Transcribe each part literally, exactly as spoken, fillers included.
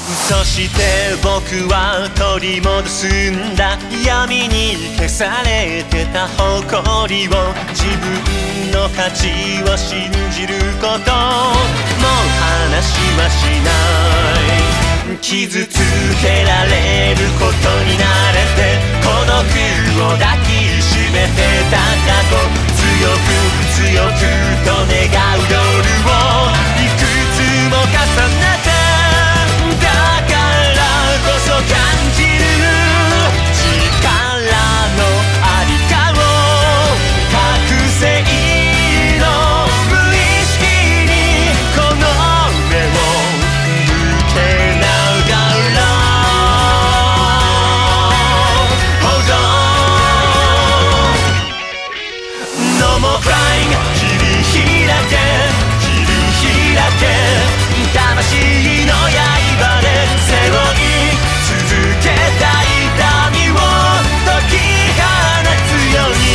そして僕は取り戻すんだ、闇に消されてた誇りを。自分の価値を信じること、もう話はしない。傷つけられることに慣れて、孤独を抱きしめてた過去、強く強くと願う夜をいくつも重ねて、だからこそ感じる力のありかを、覚醒の無意識にこの目を向けながら Hold on No more crying 切り開け切り開け、魂の刃で背負い続けた痛みを解き放つように。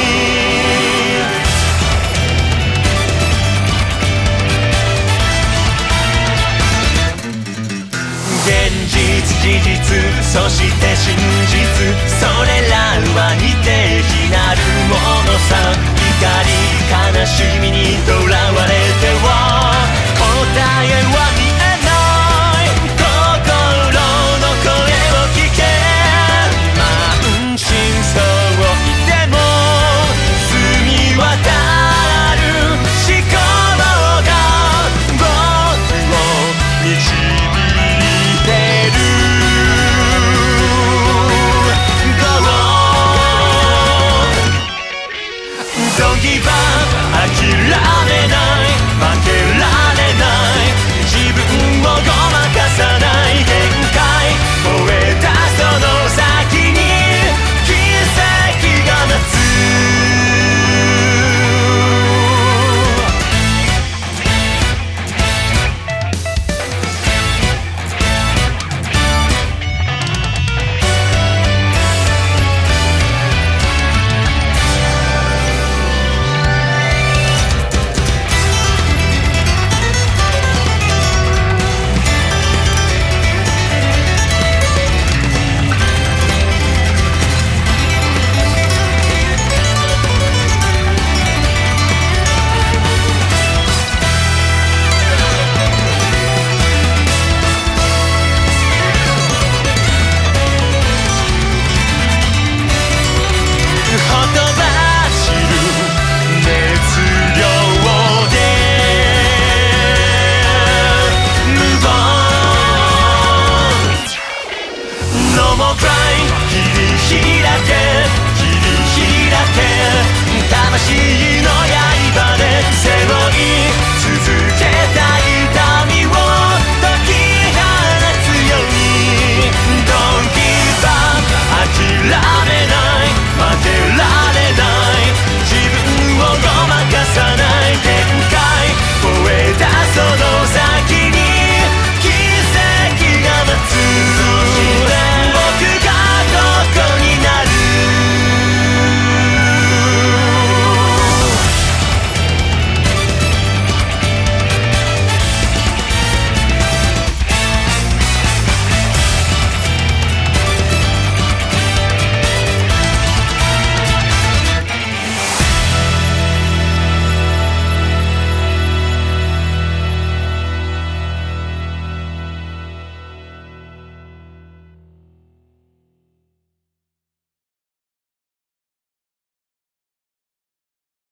現実事実そして真実、それらは似て非なるものさ。怒り悲しみにとらわれては答えは見えない。心の声を聞け、満身創痍でも澄み渡る思考が僕を導いてる。Don't give up 諦めない負けられない、自分をごまかさない限界超えたその先に奇跡が待つ。切り開け切り開け魂